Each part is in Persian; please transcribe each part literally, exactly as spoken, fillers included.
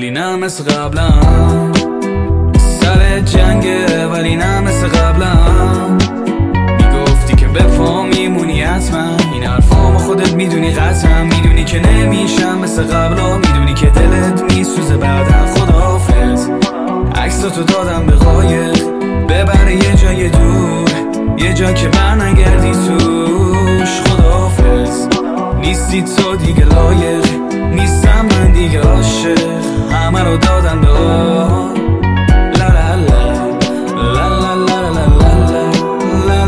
ولی نه مثل قبلا. سر جنگه ولی نه مثل قبلا. میگفتی که به پا میمونی حتما، این حرفامو خودت میدونی قطعا. میدونی که نمیشم مثل قبلا، میدونی که دلت میسوزه بعدن. خداحافظ عکساتو دادم به قایق، ببره یه جای دور، یه جا که بر نگردی توش. خداحافظ نیستی تو دیگه لایق، نیستم من دیگه عاشق، همه رو دادم به آه. لا لا لا لا لا لا لا لا لا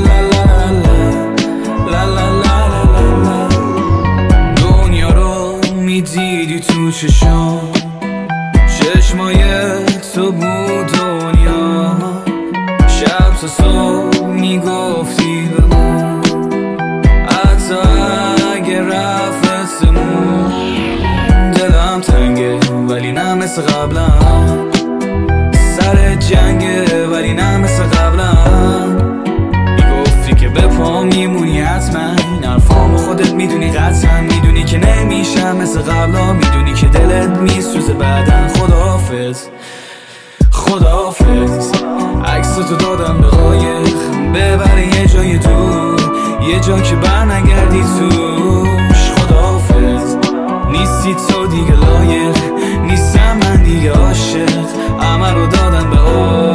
لا لا لا لا. دنیا رو میدیدی تو چشم، چشمای تو بود دنیا. شب تا صبح میگفتی بمون، حتی اگه رفت اسمون. دلم تنگه ولی نه مثل قبلا. سر جنگه ولی نه مثل قبلا. میگفتی که به پا میمونی حتما، این حرفامو خودت میدونی قطعا. میدونی که نمیشم مثل قبلا، میدونی که دلت میسوزه بعدن. خداحافظ خداحافظ عکساتو دادم به قایق، ببره یه جای دور، یه جا که بر نگردی توش. خداحافظ نیستی تو دیگه لایق، نیستم من دیگه عاشق، همه رو دادم به آه.